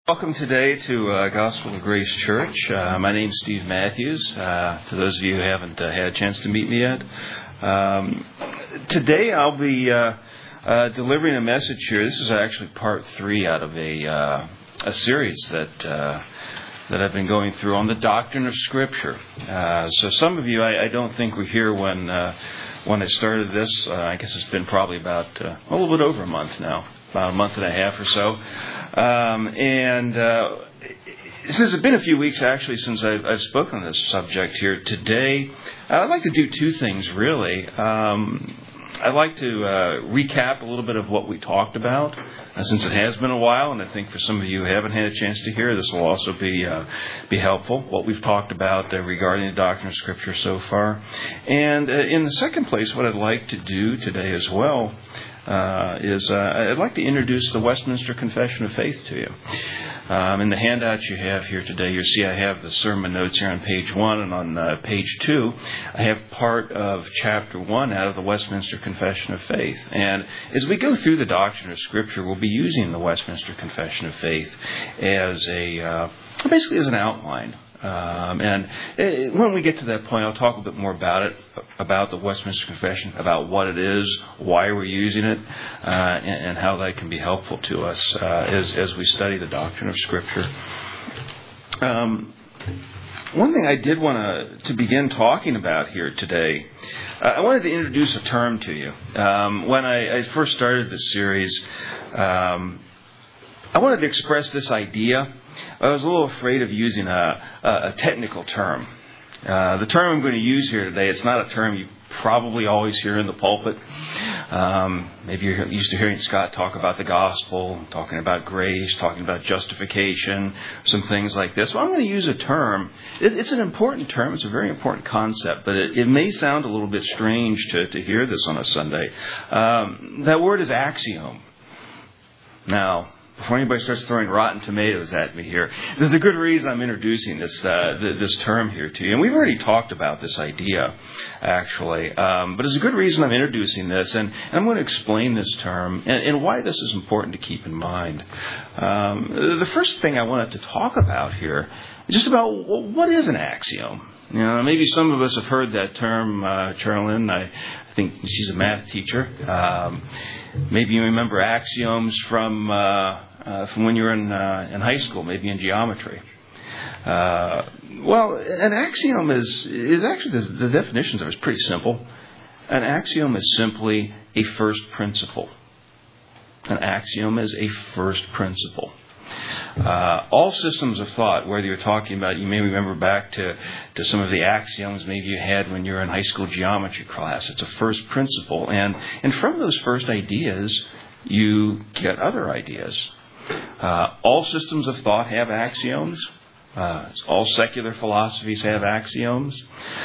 Welcome today to Gospel of Grace Church. My name is Steve Matthews. To those of you who haven't had a chance to meet me yet, today I'll be delivering a message here. This is actually part 3 out of a series that I've been going through on the doctrine of Scripture. So some of you, I don't think were here when I started this. I guess it's been probably about a little bit over a month now. About a month and a half or so. Since it's been a few weeks, actually, since I've spoken on this subject here today, I'd like to do two things, really. I'd like to recap a little bit of what we talked about, since it has been a while, and I think for some of you who haven't had a chance to hear, this will also be helpful, what we've talked about regarding the doctrine of Scripture so far. And in the second place, what I'd like to do today as well is I'd like to introduce the Westminster Confession of Faith to you. In the handouts you have here today, you'll see I have the sermon notes here on page 1, and on page 2, I have part of chapter 1 out of the Westminster Confession of Faith. And as we go through the doctrine of Scripture, we'll be using the Westminster Confession of Faith as basically as an outline. And when we get to that point, I'll talk a bit more about the Westminster Confession, about what it is, why we're using it, and how that can be helpful to us as we study the doctrine of Scripture. One thing I did want to begin talking about here today, I wanted to introduce a term to you. When I first started this series, I wanted to express this idea. I was a little afraid of using a technical term. The term I'm going to use here today, it's not a term you probably always hear in the pulpit. Maybe you're used to hearing Scott talk about the gospel, talking about grace, talking about justification, some things like this. Well, I'm going to use a term. It's an important term. It's a very important concept, but it may sound a little bit strange to hear this on a Sunday. That word is axiom. Now, before anybody starts throwing rotten tomatoes at me here, there's a good reason I'm introducing this term here to you. And we've already talked about this idea, actually. But there's a good reason I'm introducing this, and I'm going to explain this term and why this is important to keep in mind. The first thing I wanted to talk about here is just about what is an axiom. You know, maybe some of us have heard that term, Charlene. I think she's a math teacher. Maybe you remember axioms from when you were in high school, maybe in geometry. Well, an axiom is actually, the definitions of it is pretty simple. An axiom is simply a first principle. An axiom is a first principle. All systems of thought, whether you're talking about, you may remember back to some of the axioms maybe you had when you were in high school geometry class. It's a first principle. And from those first ideas, you get other ideas. All systems of thought have axioms. All secular philosophies have axioms.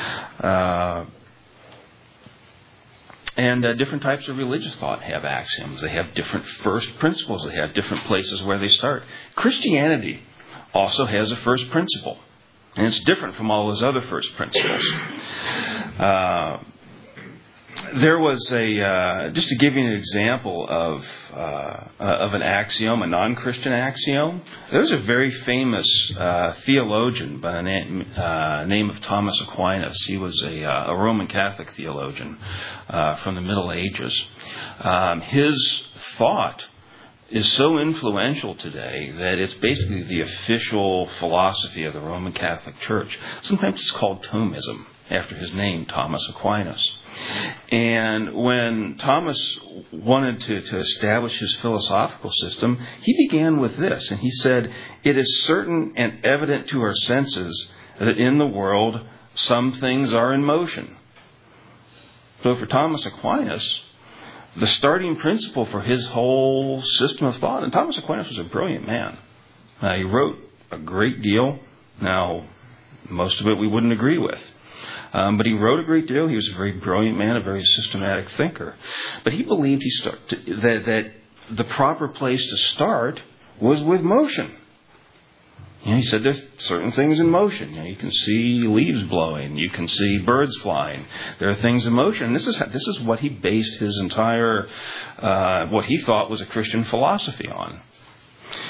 And different types of religious thought have axioms. They have different first principles. They have different places where they start. Christianity also has a first principle. And it's different from all those other first principles. There was just to give you an example of an axiom, a non-Christian axiom. There's a very famous theologian by the name of Thomas Aquinas. He was a Roman Catholic theologian from the Middle Ages. His thought is so influential today that it's basically the official philosophy of the Roman Catholic Church. Sometimes it's called Thomism, after his name, Thomas Aquinas. And when Thomas wanted to establish his philosophical system, he began with this. And he said, "It is certain and evident to our senses that in the world some things are in motion." So for Thomas Aquinas, the starting principle for his whole system of thought, and Thomas Aquinas was a brilliant man. He wrote a great deal. Now, most of it we wouldn't agree with. But he wrote a great deal. He was a very brilliant man, a very systematic thinker. But he believed that the proper place to start was with motion. You know, he said there's certain things in motion. You know, you can see leaves blowing. You can see birds flying. There are things in motion. And this is what he based his entire, what he thought was a Christian philosophy on.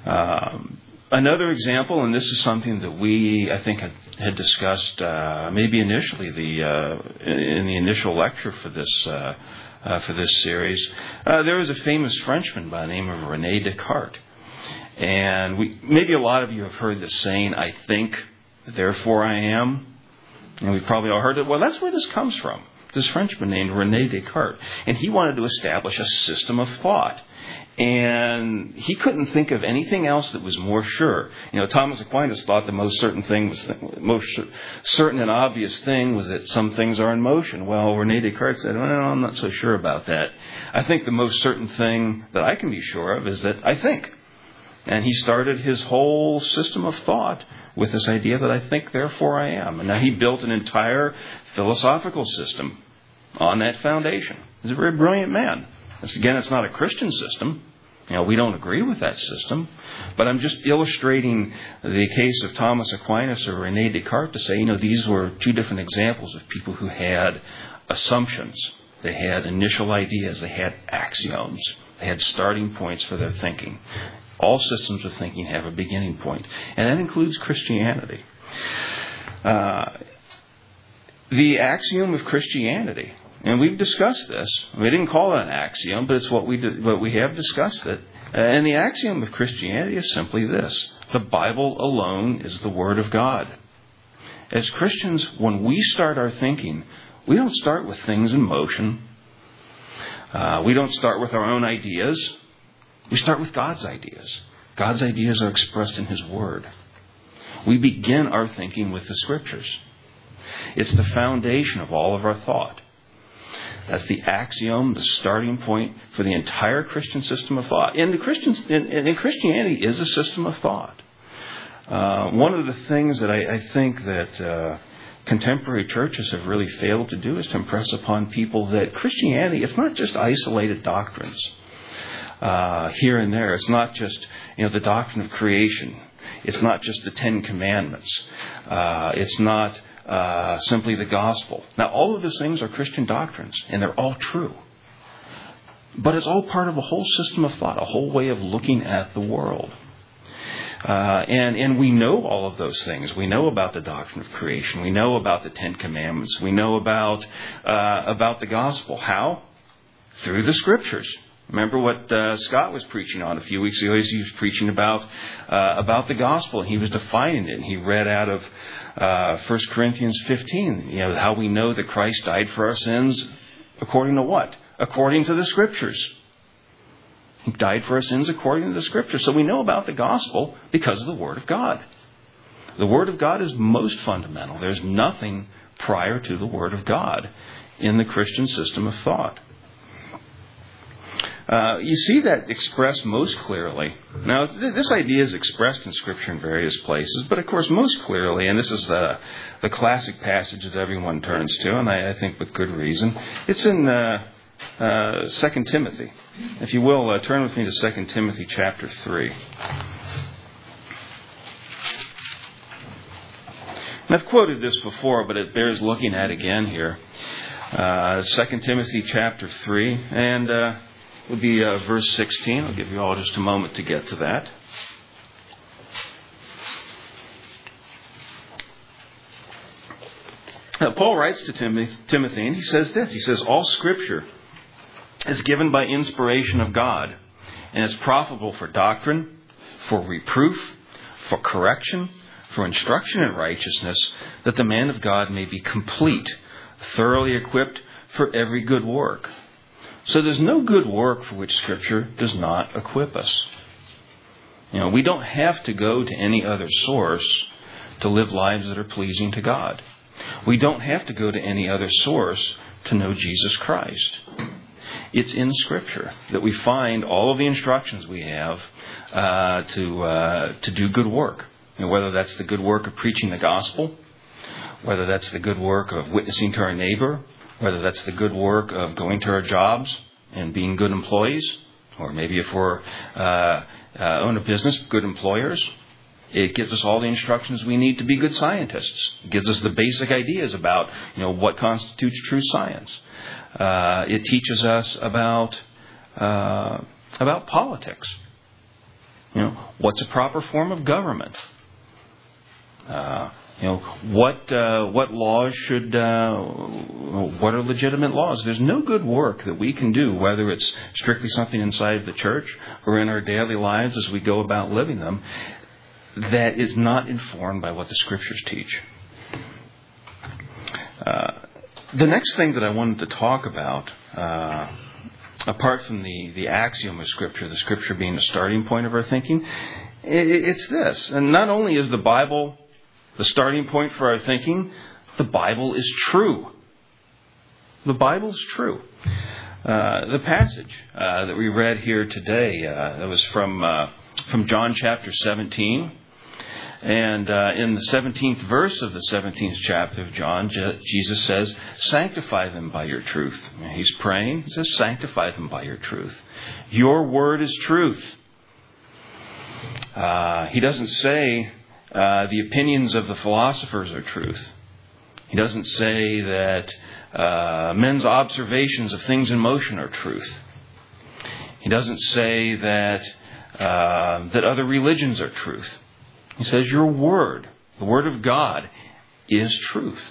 Another example, and this is something that we, I think, had discussed maybe initially in the initial lecture for this series. There was a famous Frenchman by the name of René Descartes. And maybe a lot of you have heard the saying, "I think, therefore I am." And we've probably all heard it. Well, that's where this comes from. This Frenchman named René Descartes. And he wanted to establish a system of thought. And he couldn't think of anything else that was more sure. Thomas Aquinas thought the most certain and obvious thing was that some things are in motion. Well, René Descartes said, "Well, I'm not so sure about that. I think the most certain thing that I can be sure of is that I think." And he started his whole system of thought with this idea that I think, therefore I am. And now he built an entire philosophical system on that foundation. He's a very brilliant man. Again, it's not a Christian system. We don't agree with that system. But I'm just illustrating the case of Thomas Aquinas or René Descartes to say, these were two different examples of people who had assumptions. They had initial ideas. They had axioms. They had starting points for their thinking. All systems of thinking have a beginning point. And that includes Christianity. The axiom of Christianity. And we've discussed this. We didn't call it an axiom, but it's what we have discussed it. And the axiom of Christianity is simply this: the Bible alone is the Word of God. As Christians, when we start our thinking, we don't start with things in motion. We don't start with our own ideas. We start with God's ideas. God's ideas are expressed in His Word. We begin our thinking with the Scriptures. It's the foundation of all of our thought. That's the axiom, the starting point for the entire Christian system of thought. And Christianity is a system of thought. One of the things that I think that contemporary churches have really failed to do is to impress upon people that Christianity, it's not just isolated doctrines here and there. It's not just the doctrine of creation. It's not just the Ten Commandments. It's not simply the gospel. Now, all of those things are Christian doctrines, and they're all true. But it's all part of a whole system of thought, a whole way of looking at the world. And we know all of those things. We know about the doctrine of creation. We know about the Ten Commandments. We know about the gospel. How? Through the Scriptures. Remember what Scott was preaching on a few weeks ago. He was preaching about the gospel, and he was defining it. And he read out of 1 Corinthians 15, how we know that Christ died for our sins according to what? According to the Scriptures. He died for our sins according to the Scriptures. So we know about the gospel because of the Word of God. The Word of God is most fundamental. There's nothing prior to the Word of God in the Christian system of thought. You see that expressed most clearly. Now, this idea is expressed in Scripture in various places, but of course most clearly, and this is the classic passage that everyone turns to, and I think with good reason, it's in 2 Timothy. If you will, turn with me to 2 Timothy chapter 3. And I've quoted this before, but it bears looking at again here. 2 Timothy chapter 3, and it will be verse 16. I'll give you all just a moment to get to that. Paul writes to Timothy, and he says this. He says, "All Scripture is given by inspiration of God, and is profitable for doctrine, for reproof, for correction, for instruction in righteousness, that the man of God may be complete, thoroughly equipped for every good work." So there's no good work for which Scripture does not equip us. We don't have to go to any other source to live lives that are pleasing to God. We don't have to go to any other source to know Jesus Christ. It's in Scripture that we find all of the instructions we have to do good work. Whether that's the good work of preaching the gospel, whether that's the good work of witnessing to our neighbor, whether that's the good work of going to our jobs and being good employees, or maybe if we're own a business, good employers. It gives us all the instructions we need to be good scientists. It gives us the basic ideas about what constitutes true science. It teaches us about politics. What's a proper form of government? What laws should, what are legitimate laws? There's no good work that we can do, whether it's strictly something inside the church or in our daily lives as we go about living them, that is not informed by what the Scriptures teach. The next thing that I wanted to talk about, apart from the axiom of Scripture, the Scripture being the starting point of our thinking, it's this. And not only is the Bible the starting point for our thinking, the Bible is true. The Bible is true. The passage that we read here today, that was from John chapter 17. And in the 17th verse of the 17th chapter of John, Jesus says, "Sanctify them by your truth." He's praying. He says, "Sanctify them by your truth. Your word is truth." He doesn't say the opinions of the philosophers are truth. He doesn't say that men's observations of things in motion are truth. He doesn't say that other religions are truth. He says your word, the word of God, is truth.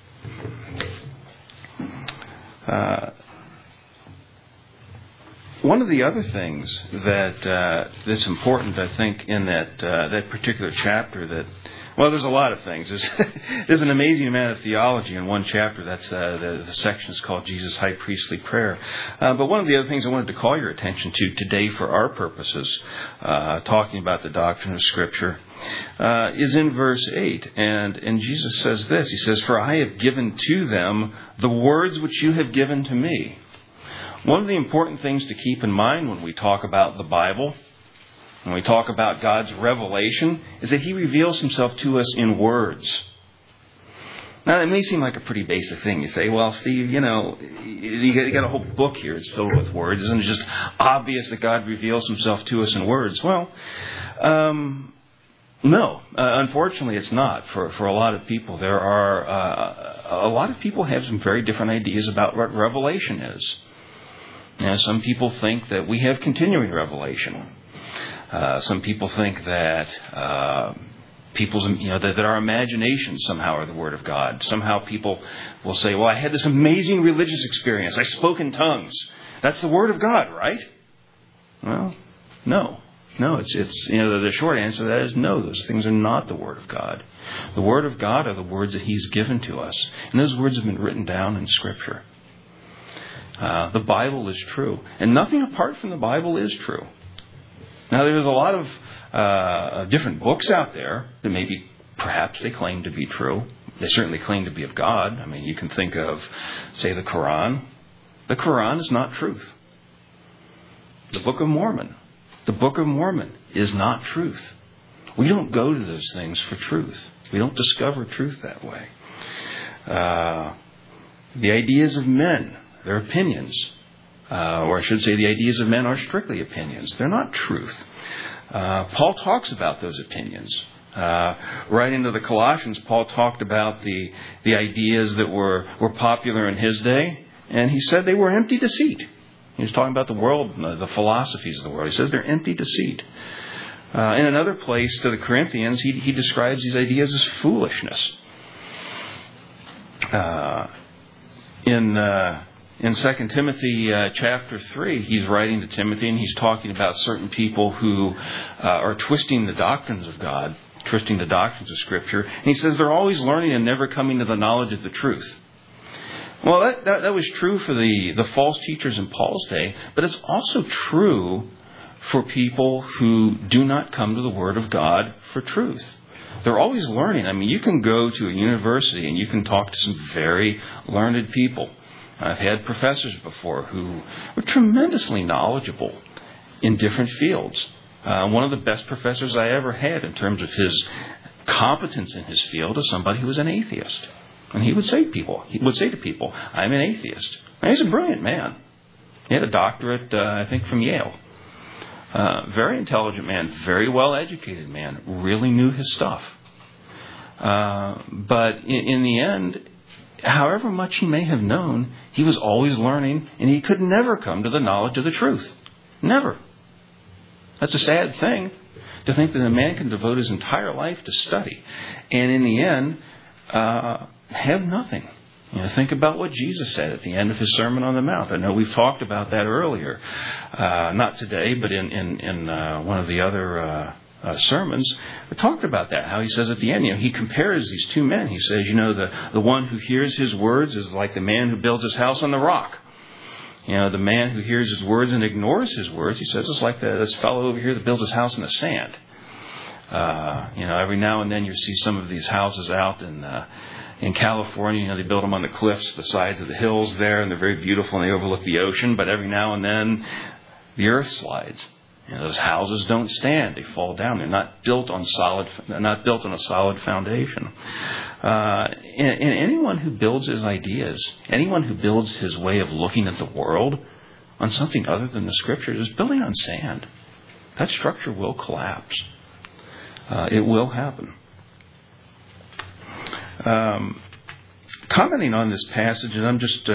One of the other things that's important, I think, in that particular chapter, there's a lot of things. There's an amazing amount of theology in one chapter. That's the section is called Jesus' High Priestly Prayer. But one of the other things I wanted to call your attention to today for our purposes, talking about the doctrine of Scripture, is in verse 8. And Jesus says this. He says, "For I have given to them the words which you have given to me." One of the important things to keep in mind when we talk about the Bible, when we talk about God's revelation, is that He reveals Himself to us in words. Now, it may seem like a pretty basic thing. You say, "Well, Steve, you got a whole book here. It's filled with words. Isn't it just obvious that God reveals Himself to us in words?" Well, no. Unfortunately, it's not. For a lot of people, there are a lot of people have some very different ideas about what revelation is. Some people think that we have continuing revelation. Some people think that that our imaginations somehow are the Word of God. Somehow people will say, "Well, I had this amazing religious experience. I spoke in tongues. That's the Word of God, right?" Well, no. It's the short answer to that is no. Those things are not the Word of God. The Word of God are the words that He's given to us, and those words have been written down in Scripture. The Bible is true. And nothing apart from the Bible is true. Now, there's a lot of different books out there that maybe perhaps they claim to be true. They certainly claim to be of God. I mean, you can think of, say, the Quran. The Quran is not truth. The Book of Mormon. The Book of Mormon is not truth. We don't go to those things for truth. We don't discover truth that way. The ideas of men, their opinions, or I should say the ideas of men are strictly opinions. They're not truth. Paul talks about those opinions. Right into the Colossians, Paul talked about the ideas that were popular in his day, and he said they were empty deceit. He was talking about the world, the philosophies of the world. He says they're empty deceit. In another place to the Corinthians, he describes these ideas as foolishness. In 2 Timothy chapter 3, he's writing to Timothy, and he's talking about certain people who are twisting the doctrines of God, twisting the doctrines of Scripture. And he says they're always learning and never coming to the knowledge of the truth. Well, that was true for the false teachers in Paul's day, but it's also true for people who do not come to the Word of God for truth. They're always learning. I mean, you can go to a university and you can talk to some very learned people. I've had professors before who were tremendously knowledgeable in different fields. One of the best professors I ever had in terms of his competence in his field is somebody who was an atheist. And he would say to people, "I'm an atheist." And he's a brilliant man. He had a doctorate, I think, from Yale. Very intelligent man, very well educated man, really knew his stuff. But in the end, however much he may have known, he was always learning, and he could never come to the knowledge of the truth. Never. That's a sad thing, to think that a man can devote his entire life to study and in the end have nothing. Think about what Jesus said at the end of his Sermon on the Mount. I know we've talked about that earlier, not today, but in one of the other sermons. We talked about that, how he says at the end, he compares these two men. He says, the one who hears his words is like the man who builds his house on the rock. The man who hears his words and ignores his words, he says, it's like this fellow over here that builds his house in the sand. Every now and then you see some of these houses out in California. They build them on the cliffs, the sides of the hills there, and they're very beautiful and they overlook the ocean. But every now and then the earth slides. Those houses don't stand; they fall down. They're not built on a solid foundation. And anyone who builds his ideas, anyone who builds his way of looking at the world on something other than the Scriptures, is building on sand. That structure will collapse. It will happen. Commenting on this passage, and I'm just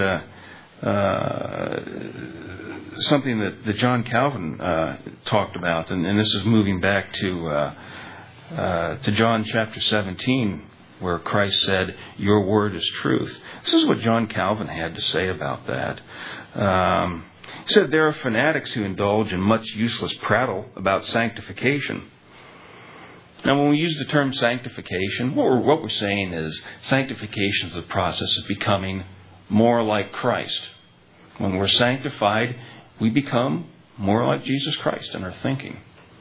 something that John Calvin talked about, and this is moving back to John chapter 17, where Christ said, "Your word is truth." This is what John Calvin had to say about that. He said, "There are fanatics who indulge in much useless prattle about sanctification." Now, when we use the term sanctification, what we're saying is sanctification is the process of becoming more like Christ. When we're sanctified, we become more like Jesus Christ in our thinking.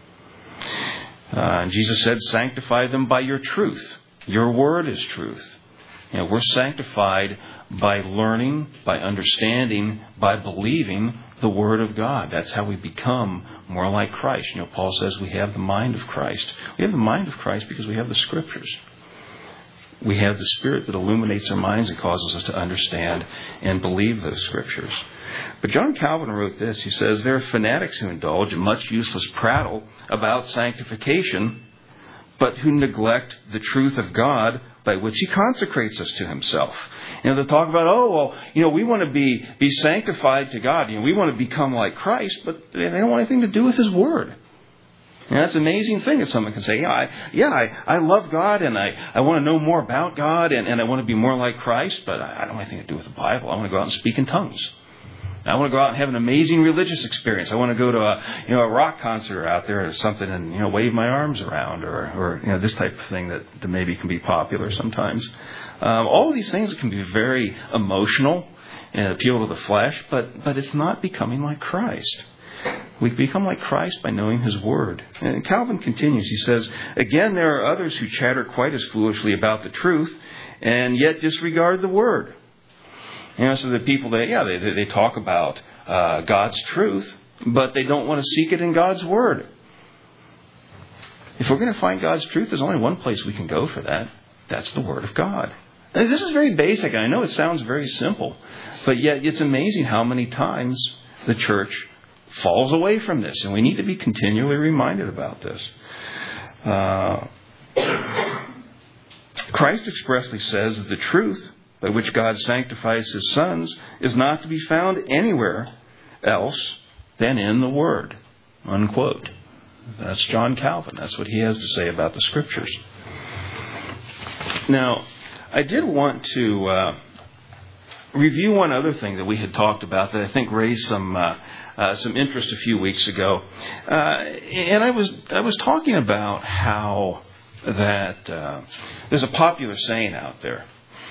And Jesus said, "Sanctify them by your truth. Your word is truth." We're sanctified by learning, by understanding, by believing the Word of God. That's how we become more like Christ. Paul says we have the mind of Christ. We have the mind of Christ because we have the Scriptures. We have the Spirit that illuminates our minds and causes us to understand and believe those Scriptures. But John Calvin wrote this. He says, "There are fanatics who indulge in much useless prattle about sanctification, but who neglect the truth of God by which He consecrates us to Himself." They talk about, we want to be sanctified to God. We want to become like Christ, but they don't want anything to do with His Word. That's an amazing thing that someone can say, I love God and I want to know more about God and I want to be more like Christ, but I don't want anything to do with the Bible. I want to go out and speak in tongues. I want to go out and have an amazing religious experience. I want to go to a rock concert out there or something and wave my arms around or this type of thing that maybe can be popular sometimes. All of these things can be very emotional and appeal to the flesh, but it's not becoming like Christ. We become like Christ by knowing His Word. And Calvin continues. He says, "Again, there are others who chatter quite as foolishly about the truth and yet disregard the Word." So the people they talk about God's truth, but they don't want to seek it in God's Word. If we're going to find God's truth, there's only one place we can go for that. That's the Word of God. And this is very basic. I know it sounds very simple, but yet it's amazing how many times the church falls away from this, and we need to be continually reminded about this. Christ expressly says that the truth by which God sanctifies His sons is not to be found anywhere else than in the Word. Unquote. That's John Calvin. That's what he has to say about the Scriptures. Now, I did want to review one other thing that we had talked about that I think raised some interest a few weeks ago, and I was talking about how that there's a popular saying out there.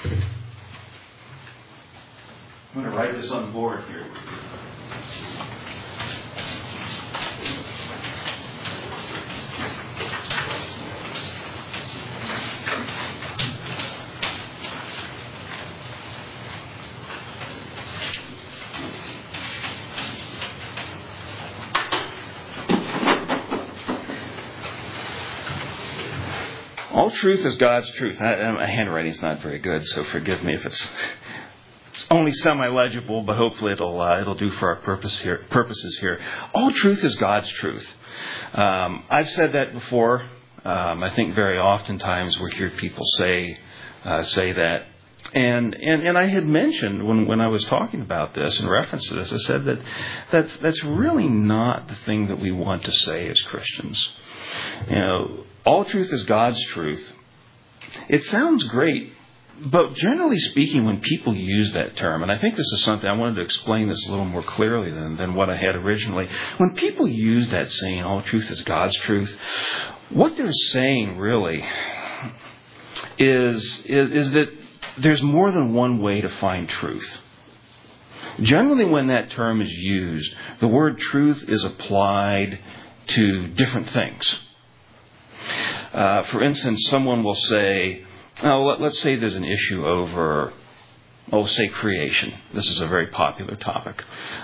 I'm going to write this on the board here. All truth is God's truth. My handwriting's not very good, so forgive me if it's only semi-legible, but hopefully it'll do for our purposes here. All truth is God's truth. I've said that before. I think very oftentimes we hear people say that And I had mentioned when I was talking about this in reference to this, I said that's really not the thing that we want to say as Christians. All truth is God's truth. It sounds great, but generally speaking, when people use that term, and I think this is something I wanted to explain this a little more clearly than what I had originally. When people use that saying, all truth is God's truth, what they're saying really is that there's more than one way to find truth. Generally, when that term is used, the word truth is applied to different things. For instance, someone will say, let's say there's an issue over, say creation. This is a very popular topic.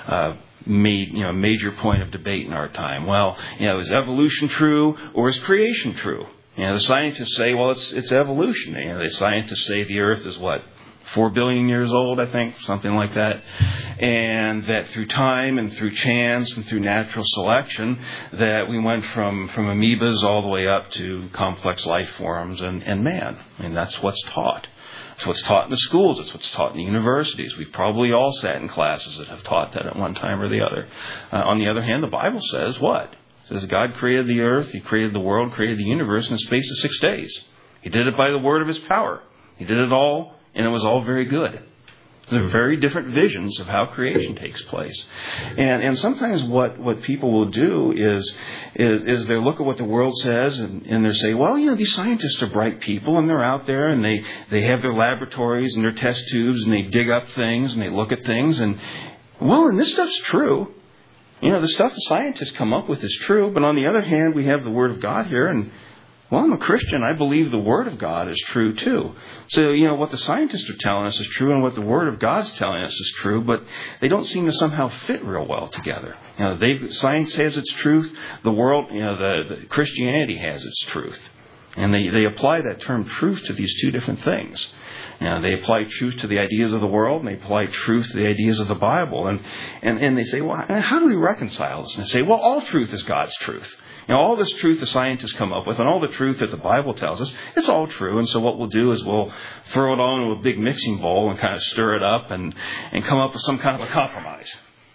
Major point of debate in our time. Well, is evolution true or is creation true? The scientists say, well, it's evolution. The scientists say the Earth is 4 billion years old, I think, something like that. And that through time and through chance and through natural selection, that we went from amoebas all the way up to complex life forms and man. That's what's taught. It's what's taught in the schools. It's what's taught in the universities. We've probably all sat in classes that have taught that at one time or the other. On the other hand, the Bible says what? It says God created the earth, He created the world, created the universe in the space of 6 days. He did it by the word of His power. He did it all, and it was all very good. There are very different visions of how creation takes place. And sometimes what people will do is they look at what the world says and they say, well, these scientists are bright people and they're out there and they have their laboratories and their test tubes and they dig up things and they look at things and this stuff's true. The stuff the scientists come up with is true, but on the other hand, we have the Word of God here, and, I'm a Christian. I believe the Word of God is true, too. So, what the scientists are telling us is true, and what the Word of God's telling us is true, but they don't seem to somehow fit real well together. Science has its truth, the world, the Christianity has its truth. And they apply that term truth to these two different things. They apply truth to the ideas of the world, and they apply truth to the ideas of the Bible. And they say, well, how do we reconcile this? And they say, well, all truth is God's truth. All this truth the scientists come up with and all the truth that the Bible tells us, it's all true. And so what we'll do is we'll throw it all into a big mixing bowl and kind of stir it up and come up with some kind of a compromise.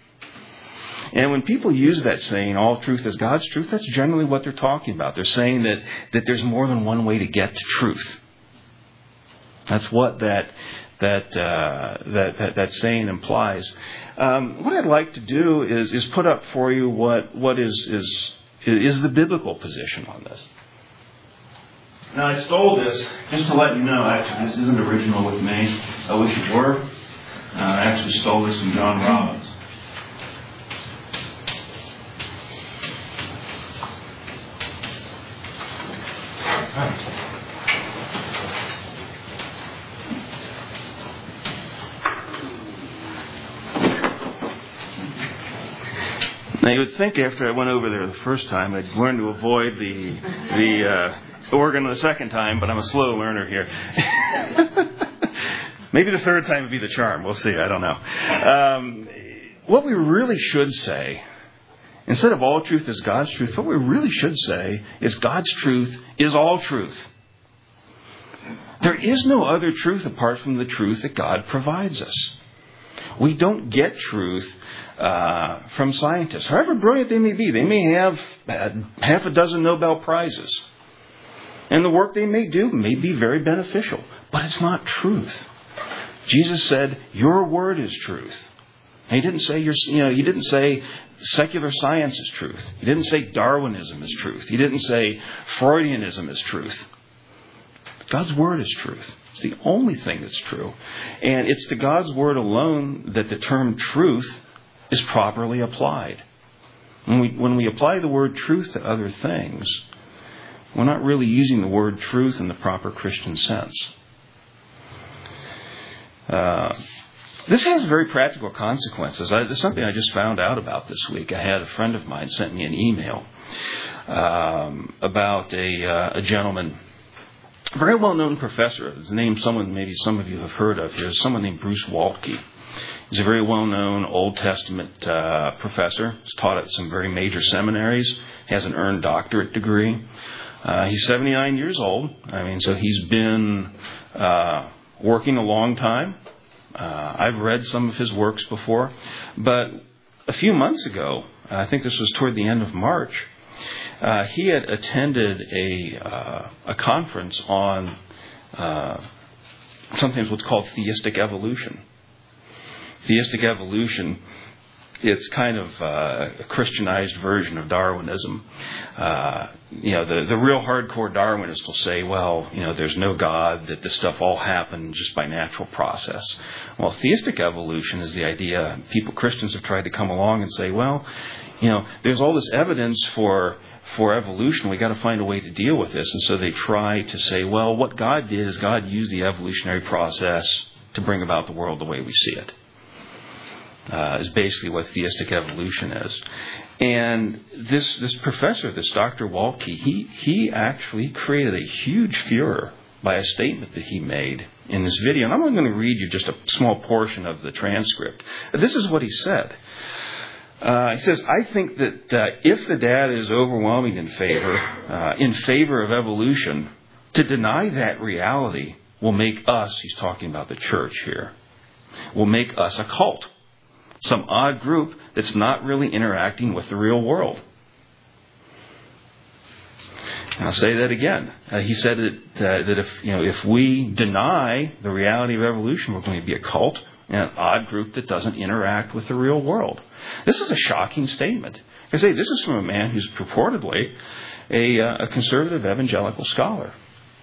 And when people use that saying, all truth is God's truth, that's generally what they're talking about. They're saying that there's more than one way to get to truth. That's what that saying implies. What I'd like to do is put up for you what is the biblical position on this. Now, I stole this just to let you know. Actually, this isn't original with me. I wish it were. I actually stole this from John Robbins. Now, you would think after I went over there the first time, I'd learn to avoid the organ the second time, but I'm a slow learner here. Maybe the third time would be the charm. We'll see. I don't know. What we really should say, instead of all truth is God's truth, what we really should say is God's truth is all truth. There is no other truth apart from the truth that God provides us. We don't get truth from scientists, however brilliant they may be. They may have half a dozen Nobel Prizes. And the work they may do may be very beneficial. But it's not truth. Jesus said, your word is truth. And he didn't say he didn't say secular science is truth. He didn't say Darwinism is truth. He didn't say Freudianism is truth. God's word is truth. It's the only thing that's true. And it's to God's word alone that the term truth is properly applied. When we apply the word truth to other things, we're not really using the word truth in the proper Christian sense. This has very practical consequences. There's something I just found out about this week. I had a friend of mine sent me an email about a gentleman, a very well-known professor. His name, maybe some of you have heard of here, is someone named Bruce Waltke. He's a very well-known Old Testament professor. He's taught at some very major seminaries. He has an earned doctorate degree. He's 79 years old. So he's been, working a long time. I've read some of his works before. But a few months ago, I think this was toward the end of March, he had attended a conference on sometimes what's called theistic evolution. Theistic evolution, it's kind of a Christianized version of Darwinism. The real hardcore Darwinists will say, well, there's no God, that this stuff all happened just by natural process. Well, theistic evolution is the idea. Christians have tried to come along and say, well, there's all this evidence for evolution. We got to find a way to deal with this. And so they try to say, well, what God did is God used the evolutionary process to bring about the world the way we see it. Is basically what theistic evolution is. And this professor, this Dr. Waltke, he actually created a huge furor by a statement that he made in this video. And I'm only going to read you just a small portion of the transcript. This is what he said. He says, I think that if the data is overwhelming in favor of evolution, to deny that reality will make us, he's talking about the church here, will make us a cult. Some odd group that's not really interacting with the real world. And I'll say that again. He said that if we deny the reality of evolution, we're going to be a cult and an odd group that doesn't interact with the real world. This is a shocking statement. I say this is from a man who's purportedly a conservative evangelical scholar.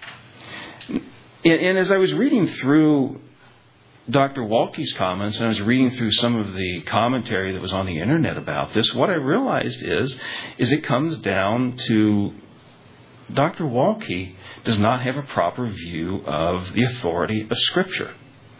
And as I was reading through Dr. Waltke's comments, and I was reading through some of the commentary that was on the internet about this, what I realized is it comes down to Dr. Waltke does not have a proper view of the authority of Scripture.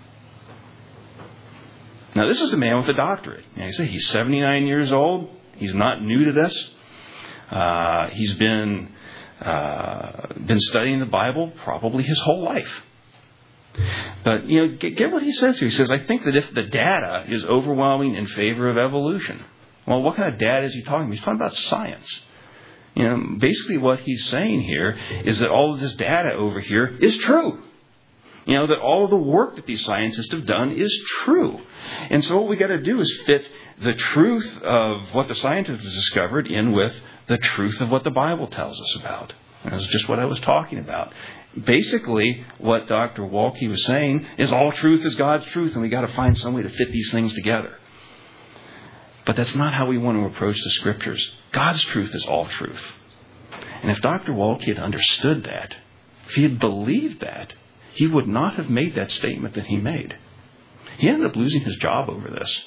Now, this is a man with a doctorate. He's 79 years old. He's not new to this. He's been studying the Bible probably his whole life. But, get what he says here. He says, I think that if the data is overwhelming in favor of evolution. Well, what kind of data is he talking about? He's talking about science. Basically what he's saying here is that all of this data over here is true. That all of the work that these scientists have done is true. And so what we got to do is fit the truth of what the scientists have discovered in with the truth of what the Bible tells us about. And that's just what I was talking about. Basically, what Dr. Waltke was saying is all truth is God's truth, and we got to find some way to fit these things together. But that's not how we want to approach the Scriptures. God's truth is all truth. And if Dr. Waltke had understood that, if he had believed that, he would not have made that statement that he made. He ended up losing his job over this.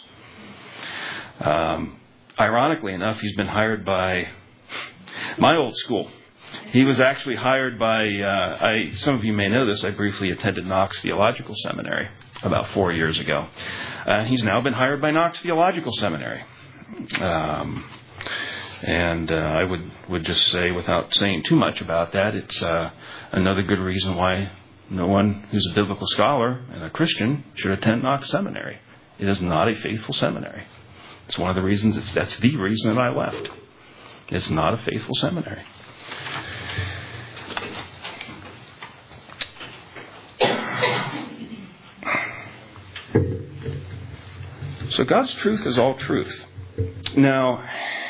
Ironically enough, he's been hired by my old school. He was actually hired by, some of you may know this, I briefly attended Knox Theological Seminary about 4 years ago. He's now been hired by Knox Theological Seminary. I would just say, without saying too much about that, it's another good reason why no one who's a biblical scholar and a Christian should attend Knox Seminary. It is not a faithful seminary. It's one of the reasons, that's the reason that I left. It's not a faithful seminary. So God's truth is all truth. Now,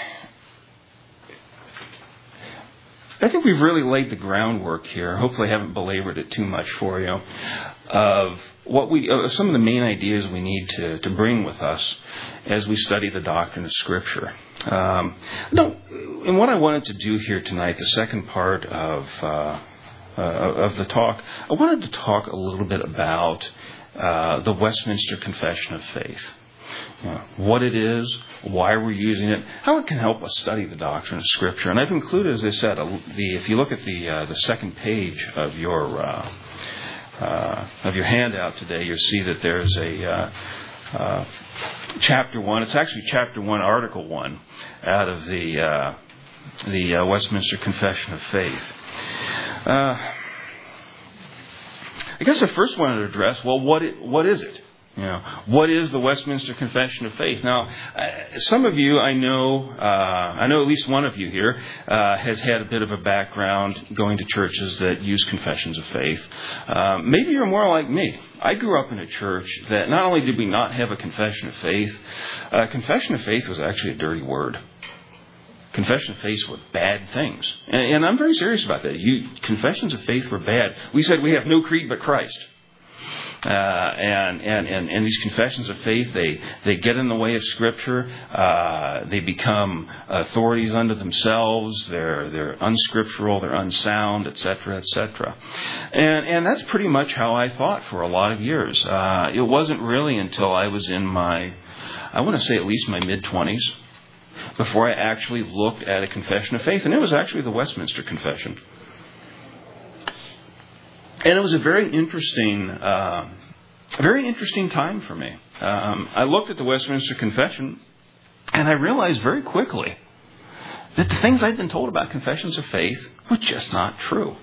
I think we've really laid the groundwork here. Hopefully I haven't belabored it too much for you. Of some of the main ideas we need to bring with us as we study the doctrine of Scripture. And what I wanted to do here tonight, the second part of the talk, I wanted to talk a little bit about the Westminster Confession of Faith. What it is, why we're using it, how it can help us study the doctrine of Scripture. And I've included, as I said, if you look at the second page of your handout today, you'll see that there's a chapter 1. It's actually chapter 1, article 1, out of the Westminster Confession of Faith. I guess I first wanted to address, well, what is it? What is the Westminster Confession of Faith? Now, some of you, I know at least one of you here has had a bit of a background going to churches that use confessions of faith. Maybe you're more like me. I grew up in a church that not only did we not have a confession of faith, confession of faith was actually a dirty word. Confession of faith were bad things. And I'm very serious about that. Confessions of faith were bad. We said we have no creed but Christ. And these confessions of faith, they get in the way of Scripture. They become authorities unto themselves. They're unscriptural. They're unsound, etc., etc. And that's pretty much how I thought for a lot of years. It wasn't really until I was in I want to say at least my mid-20s, before I actually looked at a confession of faith, and it was actually the Westminster Confession. And it was a very interesting time for me. I looked at the Westminster Confession, and I realized very quickly that the things I'd been told about confessions of faith were just not true.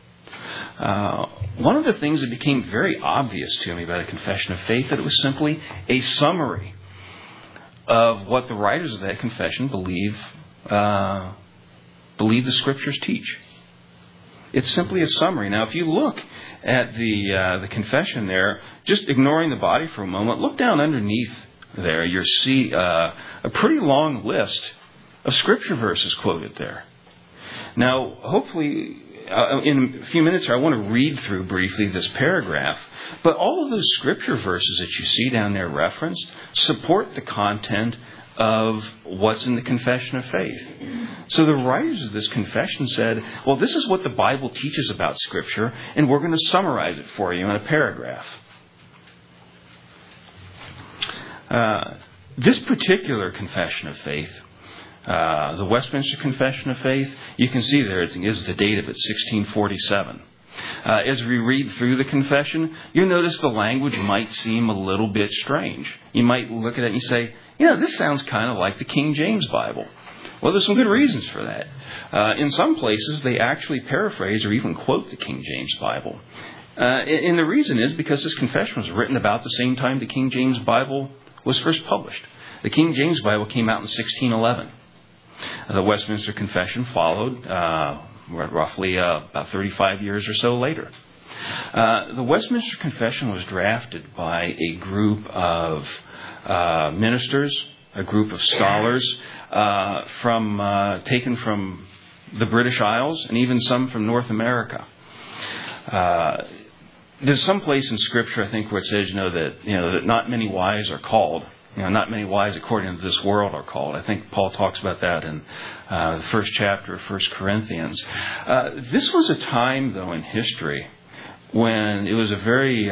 One of the things that became very obvious to me about a confession of faith, that it was simply a summary of what the writers of that confession believe the Scriptures teach. It's simply a summary. Now, if you look at the confession there, just ignoring the body for a moment, look down underneath there. You'll see a pretty long list of Scripture verses quoted there. Now, hopefully, in a few minutes, I want to read through briefly this paragraph. But all of those Scripture verses that you see down there referenced support the content of what's in the confession of faith. So the writers of this confession said, well, this is what the Bible teaches about Scripture, and we're going to summarize it for you in a paragraph. This particular confession of faith, the Westminster Confession of Faith, you can see there it gives the date of it, 1647. As we read through the confession, you'll notice the language might seem a little bit strange. You might look at it and say, this sounds kind of like the King James Bible. Well, there's some good reasons for that. In some places, they actually paraphrase or even quote the King James Bible. And the reason is because this confession was written about the same time the King James Bible was first published. The King James Bible came out in 1611. The Westminster Confession followed roughly about 35 years or so later. The Westminster Confession was drafted by a group of ministers, a group of scholars taken from the British Isles and even some from North America. There's some place in Scripture, I think, where it says, that not many wise are called. Not many wise according to this world are called. I think Paul talks about that in the first chapter of 1 Corinthians. This was a time, though, in history when it was a very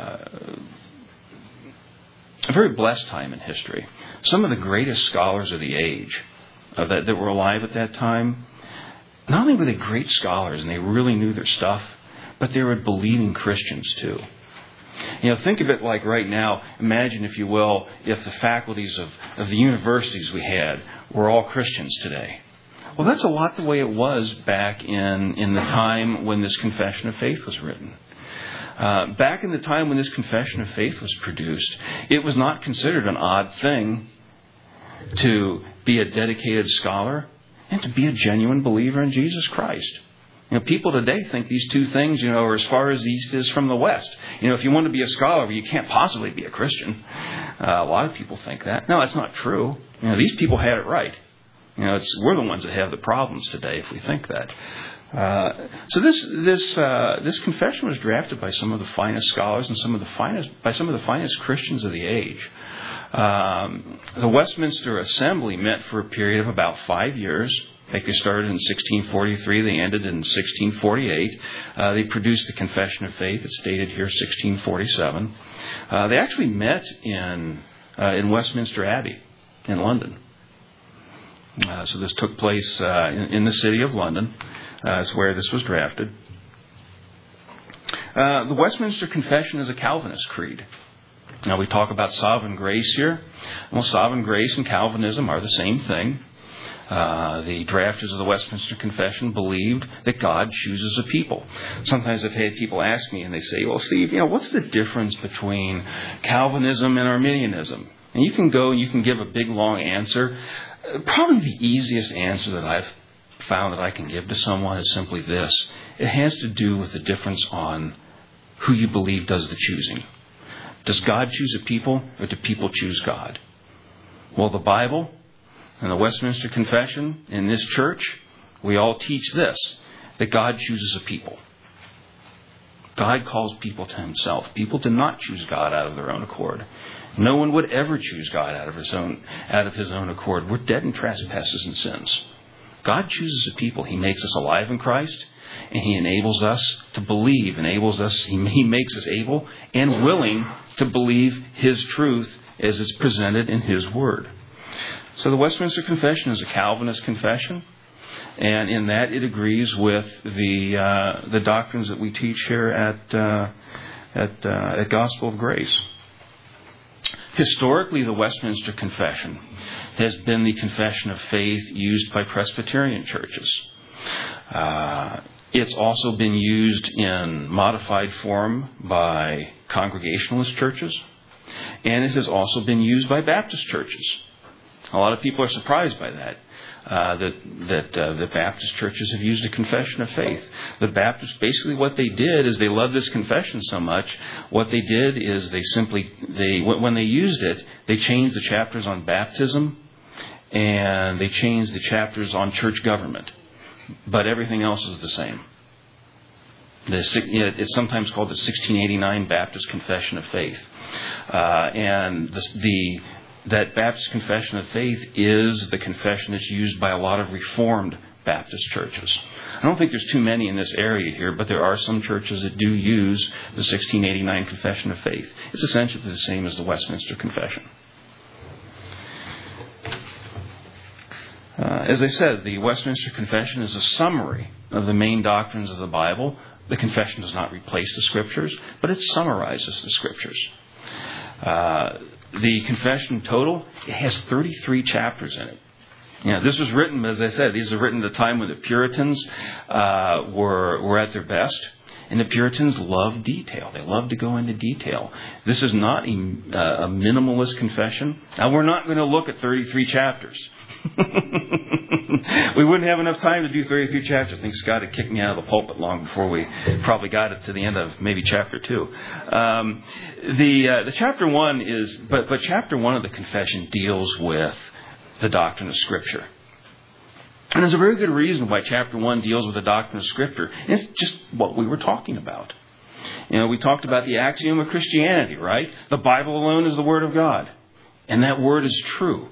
blessed time in history. Some of the greatest scholars of the age that were alive at that time, not only were they great scholars and they really knew their stuff, but they were believing Christians too. Think of it like right now. Imagine, if you will, if the faculties of the universities we had were all Christians today. Well, that's a lot the way it was back in the time when this Confession of Faith was written. Back in the time when this Confession of Faith was produced, it was not considered an odd thing to be a dedicated scholar and to be a genuine believer in Jesus Christ. People today think these two things, are as far as the East is from the West. If you want to be a scholar, you can't possibly be a Christian. A lot of people think that. No, that's not true. These people had it right. We're the ones that have the problems today if we think that. So this confession was drafted by some of the finest scholars and some of the finest Christians of the age. The Westminster Assembly met for a period of about 5 years. I think they started in 1643. They ended in 1648. They produced the Confession of Faith. It's dated here 1647. They actually met in Westminster Abbey in London. So this took place in the city of London. That's where this was drafted. The Westminster Confession is a Calvinist creed. Now we talk about sovereign grace here. Well, sovereign grace and Calvinism are the same thing. The drafters of the Westminster Confession believed that God chooses a people. Sometimes I've had people ask me, and they say, well, Steve, what's the difference between Calvinism and Arminianism? And you can go and you can give a big, long answer. Probably the easiest answer that I've found that I can give to someone is simply this. It has to do with the difference on who you believe does the choosing. Does God choose a people, or do people choose God? Well, the Bible and the Westminster Confession in this church, we all teach this, that God chooses a people. God calls people to himself. People do not choose God out of their own accord. No one would ever choose God out of his own accord. We're dead in trespasses and sins. God chooses a people. He makes us alive in Christ, and he enables us to believe, he makes us able and willing to believe his truth as it's presented in his word. So the Westminster Confession is a Calvinist confession, and in that it agrees with the doctrines that we teach here at Gospel of Grace. Historically, the Westminster Confession has been the confession of faith used by Presbyterian churches. It's also been used in modified form by Congregationalist churches, and it has also been used by Baptist churches. A lot of people are surprised by that. That Baptist churches have used a confession of faith. The Baptists, basically what they did is they loved this confession so much, what they did is when they used it, they changed the chapters on baptism and they changed the chapters on church government. But everything else is the same. It's sometimes called the 1689 Baptist Confession of Faith. That Baptist Confession of Faith is the confession that's used by a lot of Reformed Baptist churches. I don't think there's too many in this area here, but there are some churches that do use the 1689 Confession of Faith. It's essentially the same as the Westminster Confession. As I said, the Westminster Confession is a summary of the main doctrines of the Bible. The confession does not replace the Scriptures, but it summarizes the Scriptures. The confession total, it has 33 chapters in it. This was written, as I said, these are written at a time when the Puritans were at their best. And the Puritans loved detail. They loved to go into detail. This is not a minimalist confession. Now, we're not going to look at 33 chapters. We wouldn't have enough time to do 33 chapters. I think Scott had kicked me out of the pulpit long before we probably got it to the end of maybe chapter 2. The chapter 1 is, but chapter 1 of the confession deals with the doctrine of Scripture. And there's a very good reason why chapter 1 deals with the doctrine of Scripture. And it's just what we were talking about. We talked about the axiom of Christianity, right? The Bible alone is the Word of God. And that Word is true.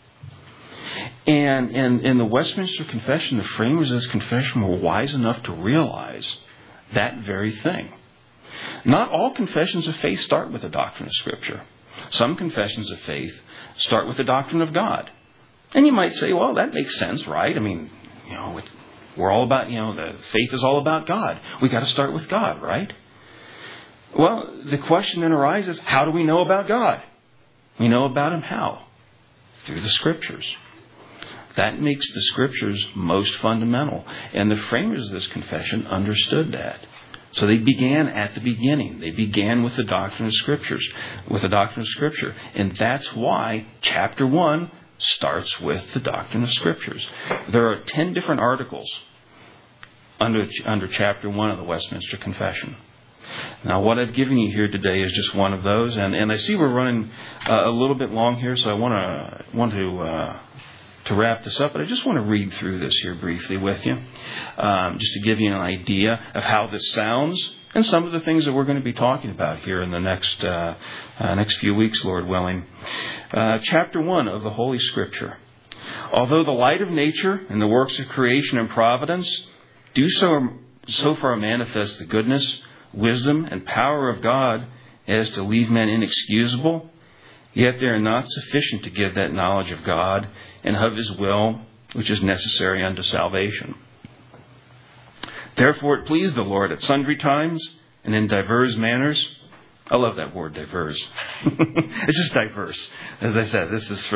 And in the Westminster Confession, the framers of this confession were wise enough to realize that very thing. Not all confessions of faith start with the doctrine of Scripture. Some confessions of faith start with the doctrine of God. And you might say, well, that makes sense, right? I mean, we're all about, the faith is all about God. We've got to start with God, right? Well, the question then arises, how do we know about God? We know about Him how? Through the Scriptures. That makes the Scriptures most fundamental. And the framers of this confession understood that. So they began at the beginning. They began with the doctrine of Scriptures, And that's why chapter 1 starts with the doctrine of Scriptures. There are 10 different articles under chapter 1 of the Westminster Confession. Now, what I've given you here today is just one of those, and I see we're running a little bit long here, so I want to wrap this up, but I just want to read through this here briefly with you, just to give you an idea of how this sounds and some of the things that we're going to be talking about here in the next few weeks, Lord willing. Chapter 1 of the Holy Scripture. Although the light of nature and the works of creation and providence do so far manifest the goodness, wisdom, and power of God as to leave men inexcusable, yet they are not sufficient to give that knowledge of God and of His will, which is necessary unto salvation. Therefore it pleased the Lord at sundry times and in divers manners I love that word, diverse. It's just diverse. As I said, this is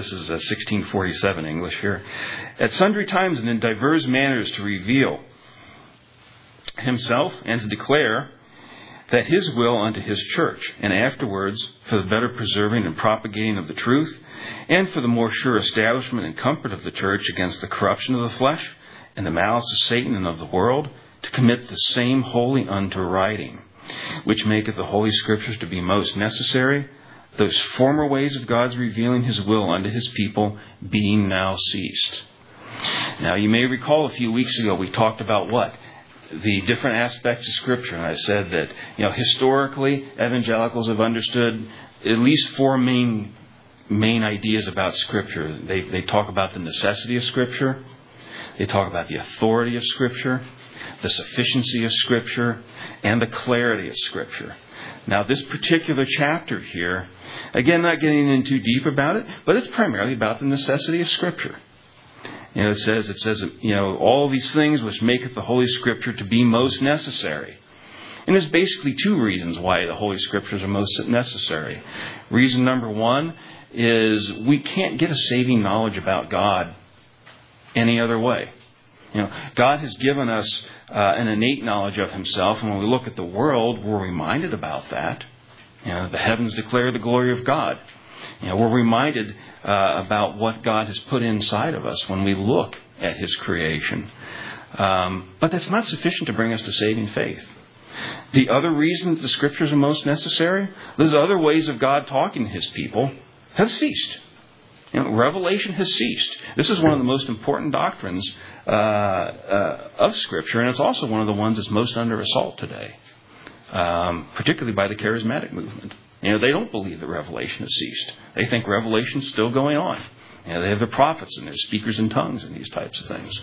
1647 English here. At sundry times and in diverse manners to reveal himself and to declare that his will unto his church, and afterwards for the better preserving and propagating of the truth, and for the more sure establishment and comfort of the church against the corruption of the flesh and the malice of Satan and of the world, to commit the same wholly unto writing, which maketh the Holy Scriptures to be most necessary, those former ways of God's revealing his will unto his people being now ceased. Now, you may recall a few weeks ago we talked about what? The different aspects of Scripture. And I said that, historically, evangelicals have understood at least four main ideas about Scripture. They talk about the necessity of Scripture. They talk about the authority of Scripture, the sufficiency of Scripture, and the clarity of Scripture. Now, this particular chapter here, again, not getting in too deep about it, but it's primarily about the necessity of Scripture. It says, all these things which maketh the Holy Scripture to be most necessary. And there's basically two reasons why the Holy Scriptures are most necessary. Reason number one is we can't get a saving knowledge about God any other way. God has given us an innate knowledge of himself, and when we look at the world, we're reminded about that. The heavens declare the glory of God. We're reminded about what God has put inside of us when we look at his creation. But that's not sufficient to bring us to saving faith. The other reason that the Scriptures are most necessary, those other ways of God talking to his people have ceased. Revelation has ceased. This is one of the most important doctrines of Scripture, and it's also one of the ones that's most under assault today, particularly by the charismatic movement. They don't believe that Revelation has ceased. They think Revelation's still going on. They have the prophets and their speakers in tongues and these types of things.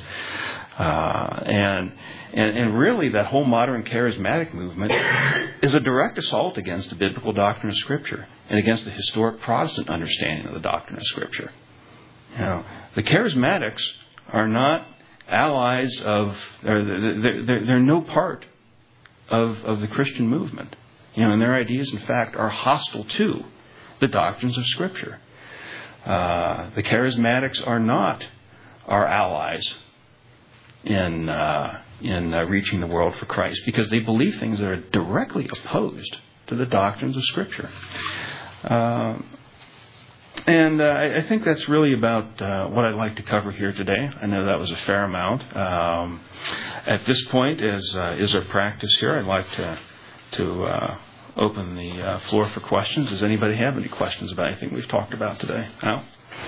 And really that whole modern charismatic movement is a direct assault against the biblical doctrine of Scripture and against the historic Protestant understanding of the doctrine of Scripture. The charismatics are not allies of, they're no part of the Christian movement. And their ideas, in fact, are hostile to the doctrines of Scripture. The charismatics are not our allies in reaching the world for Christ, because they believe things that are directly opposed to the doctrines of Scripture. And I think that's really about what I'd like to cover here today. I know that was a fair amount. At this point, as is our practice here, I'd like to open the floor for questions. Does anybody have any questions about anything we've talked about today? Al?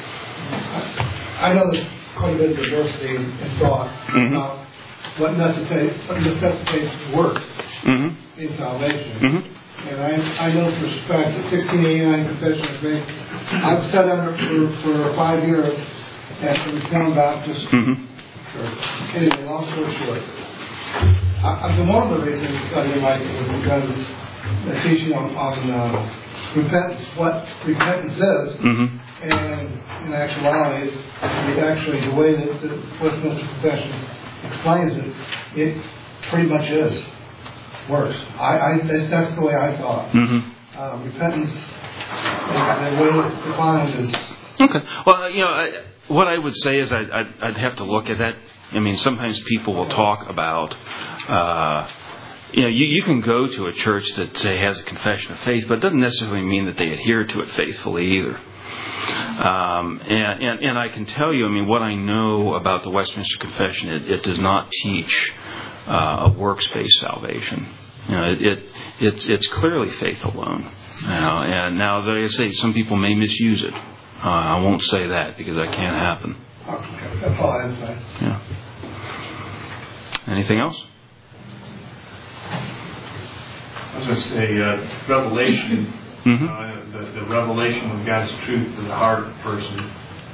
I know there's quite a bit of diversity in thought about what necessitates work in salvation. And I know for respect the 1689 Confession of Faith. I've sat under for 5 years at the Reformed Baptist Church. Anyway, long story short, I've been one of the reasons I studied like it was because the teaching on repentance, what repentance is, and in actuality, the way that the Westminster Confession explains it pretty much is. Works. That's the way I saw it. Repentance, the way it's defined is... Okay. Well, what I would say is I'd have to look at that. I mean, sometimes people will talk about... you can go to a church that, say, has a confession of faith, but it doesn't necessarily mean that they adhere to it faithfully either. And I can tell you, what I know about the Westminster Confession, it does not teach a works-based salvation. It's clearly faith alone. And now, like I say, some people may misuse it. I won't say that because that can't happen. Okay, that's all I have to say. Yeah. Anything else? I was going to say, revelation, the revelation of God's truth to the heart of the person.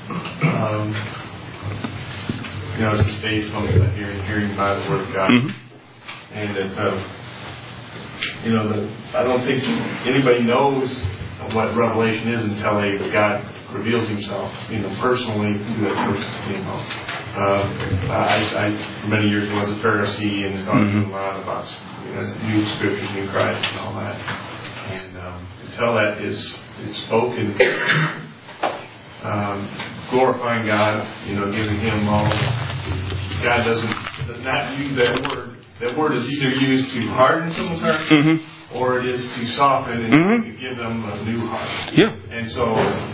It's based on hearing by the Word of God. And that, I don't think anybody knows what revelation is until God reveals Himself, personally to that person. I for many years was a Pharisee and started doing a lot about new scriptures, new Christ, and all that. until that is spoken, glorifying God, giving Him all. God does not use that word. That word is either used to harden someone's heart, or it is to soften and to give them a new heart. Yeah. And so,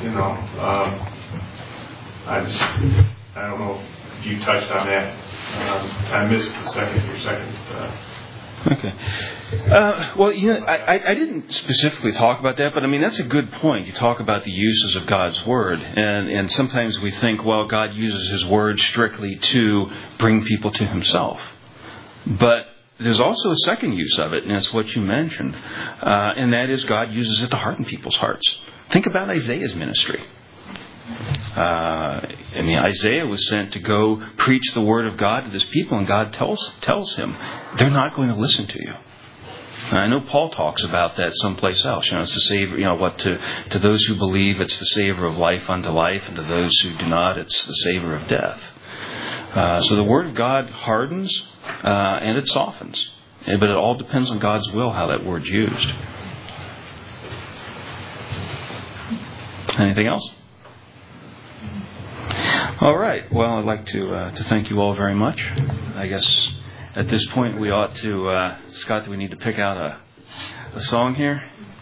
I don't know if you touched on that. I missed your second. Okay. Well, I didn't specifically talk about that, but I mean, that's a good point. You talk about the uses of God's Word, and sometimes we think, well, God uses His Word strictly to bring people to Himself. But there's also a second use of it, and it's what you mentioned, and that is God uses it to harden people's hearts. Think about Isaiah's ministry. Isaiah was sent to go preach the word of God to this people, and God tells him, they're not going to listen to you. And I know Paul talks about that someplace else. It's the savor. To those who believe, it's the savor of life unto life, and to those who do not, it's the savor of death. So the word of God hardens and it softens, but it all depends on God's will how that word's used. Anything else? All right. Well, I'd like to thank you all very much. I guess at this point we ought to, Scott, do we need to pick out a song here?